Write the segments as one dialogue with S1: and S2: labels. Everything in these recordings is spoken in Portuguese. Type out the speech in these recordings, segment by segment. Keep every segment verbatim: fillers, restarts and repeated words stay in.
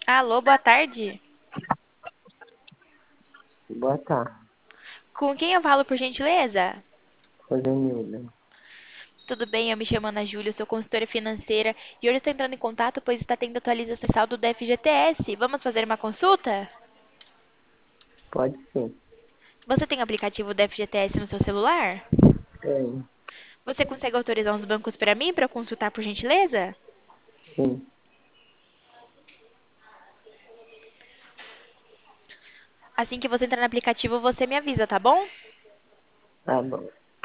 S1: Alô, boa tarde.
S2: Boa tarde,
S1: Com quem eu falo, por gentileza?
S2: Rosenilda.
S1: Tudo bem, eu me chamo Ana Júlia, sou consultora financeira e hoje estou entrando em contato pois está tendo atualização do saldo do F G T S. Vamos fazer uma consulta?
S2: Pode sim.
S1: Você tem o aplicativo do F G T S no seu celular?
S2: Tem,
S1: Você consegue autorizar uns bancos para mim para eu consultar, por gentileza?
S2: sim.
S1: Assim que você entrar no aplicativo, você me avisa, tá bom?
S2: Tá bom.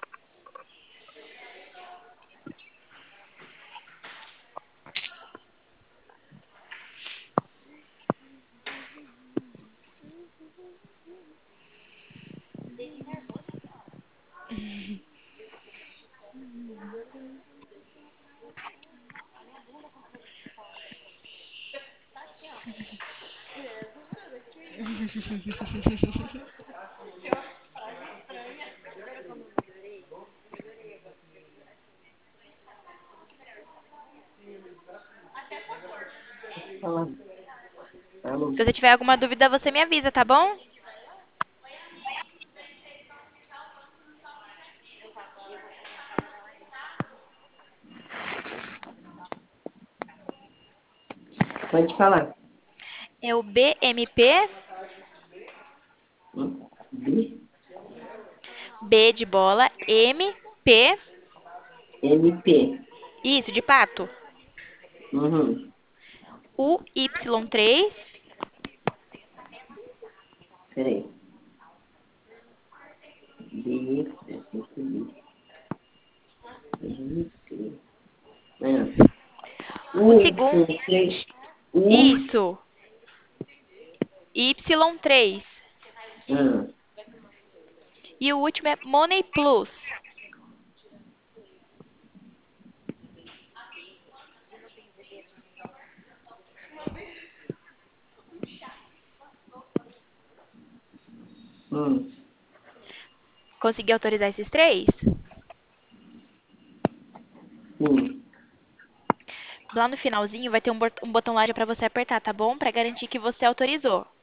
S2: Fala. Alô.
S1: Se você tiver alguma dúvida, você me avisa, tá bom?
S2: Pode falar.
S1: É o B M P,
S2: Hum? B?
S1: B de bola, M, P,
S2: M P.
S1: isso, de pato.
S2: Uhum.
S1: U Y três.
S2: Peraí. B, B, M P. Ah.
S1: O
S2: U,
S1: segundo,
S2: Y, três. U.
S1: isso, Y três.
S2: Ah.
S1: E o último é Money Plus.
S2: Hum.
S1: Consegui autorizar esses três?
S2: Sim.
S1: Lá no finalzinho vai ter um bot- um botão laranja para você apertar, tá bom? Para garantir que você autorizou.